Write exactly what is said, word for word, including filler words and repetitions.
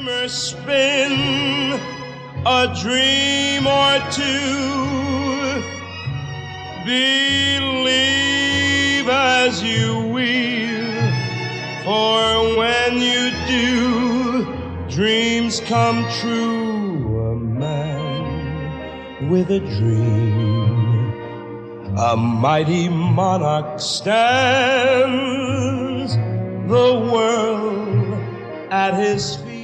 dreamer spin a dream or two. Believe as you will, for when you do, dreams come true. A man with a dream, a mighty monarch stands, the world at his feet.